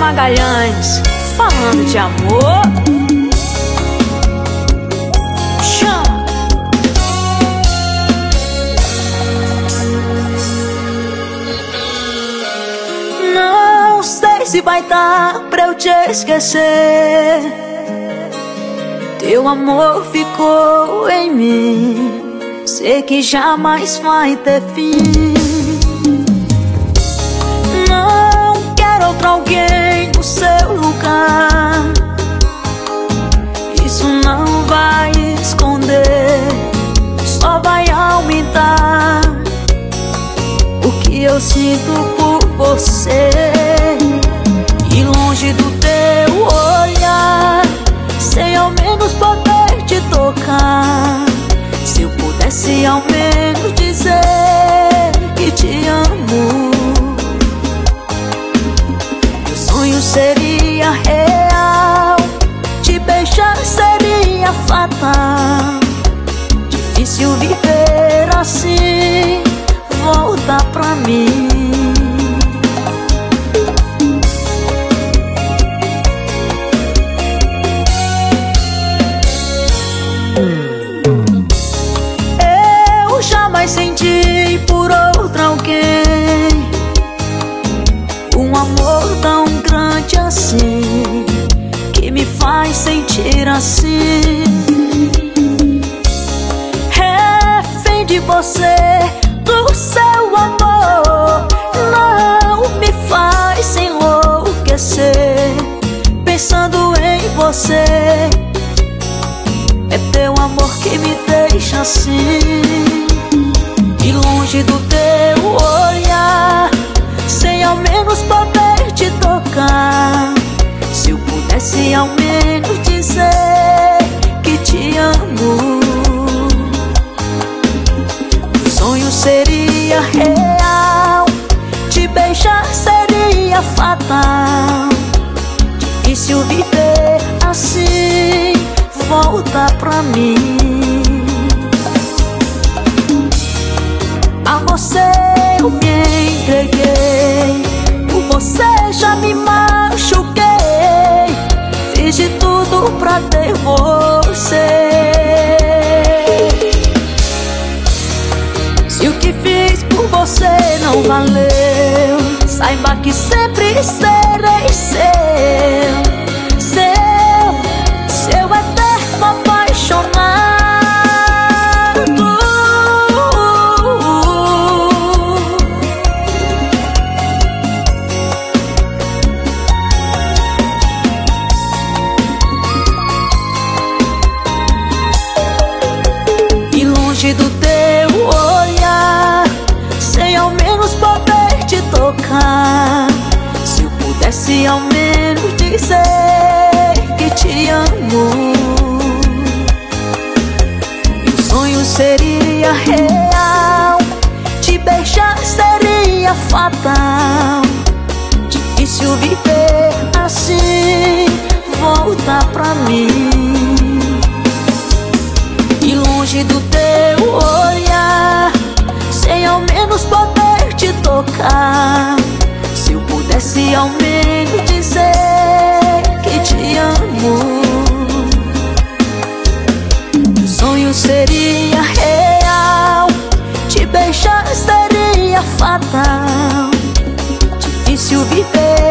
Magalhães, falando de amor. Chama. Não sei se vai dar pra eu te esquecer. Teu amor ficou em mim, sei que jamais vai ter fim. Não quero outro alguém no seu lugar, isso não vai esconder, só vai aumentar o que eu sinto por você. E longe do teu olhar, sem ao menos poder te tocar, se eu pudesse ao menos dizer que te amo, meu sonho seria real, te beijar seria fatal. Difícil viver assim, volta pra mim. Eu jamais senti por outro alguém um amor tão grande assim, que me faz sentir assim, refém de você, do seu amor. Não me faz enlouquecer pensando em você, é teu amor que me deixa assim. E longe do teu olhar, sem ao menos poder te tocar, se eu pudesse ao menos dizer que te amo, o sonho seria real, te beijar seria fatal. Difícil viver assim, volta pra mim. A você eu me entreguei, por você já me machuquei, fiz de tudo pra ter você. Se o que fiz por você não valeu, saiba que sempre serei seu, seu eterno apaixonado. E longe do teu olhar, sem ao menos poder te tocar, se eu pudesse ao menos dizer que te amo, meu sonho seria real, te beijar seria fatal. Difícil viver assim, volta pra mim. E longe do teu olhar, sem ao menos poder te tocar, se eu pudesse ao menos dizer que te amo, meu sonho seria real, te beijar seria fatal. Difícil viver